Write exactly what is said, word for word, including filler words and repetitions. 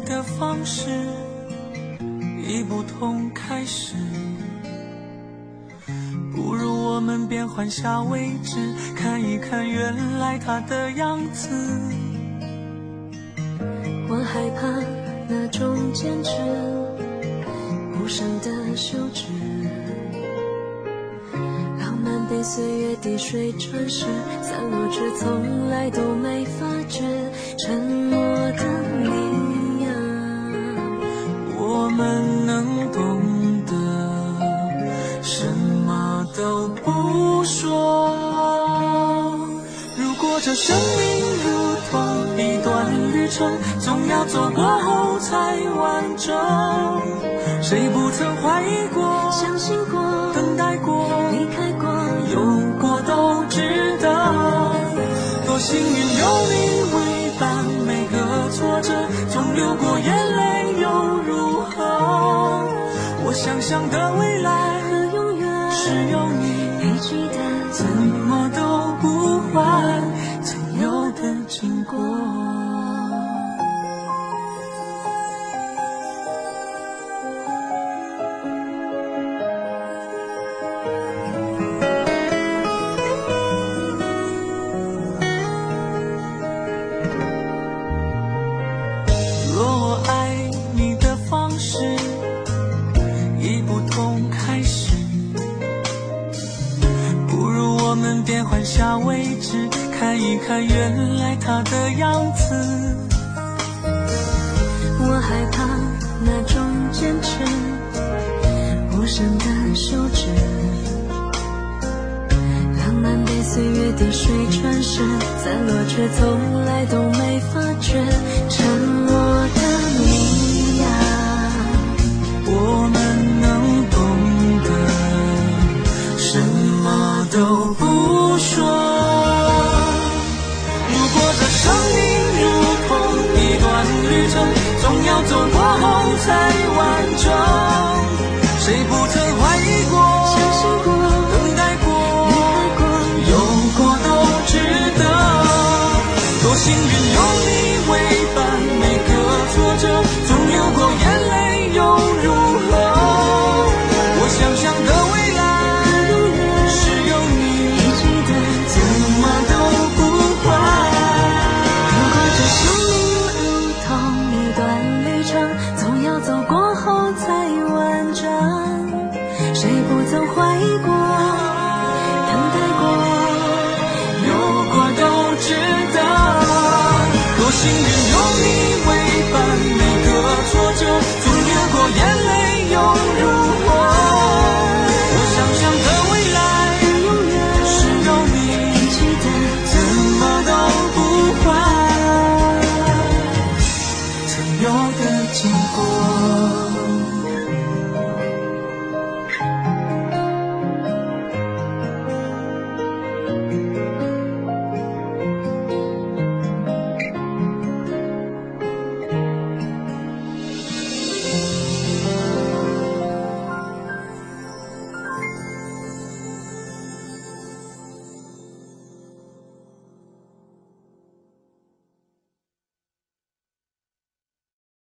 的方式已不同开始，不如我们变换下位置，看一看原来他的样子。 我害怕那种坚持，无声的休止，浪漫被岁月滴水穿石，散落却从来都没发觉，沉默的你呀， 我们能懂得，什么都不说。如果这生命如同一段旅程，总要走过后才完整。谁不曾怀疑过， 相信过， 等待过， 离开过， 有过都值得。多幸运有你为伴，每个挫折总流过眼泪又如何？我想象的未来和永远是有你陪记得， 怎么都不换曾有的经过。若我爱你的方式已不同开始，不如我们变换下位置，看一看原来他的样子。 我害怕那种坚持，无声的休止，浪漫被岁月滴水穿石，散落却从来都没发觉，沉默的你呀， 我们能懂得，什么都不说。如果这生命如同一段旅程，总要走过后才完整。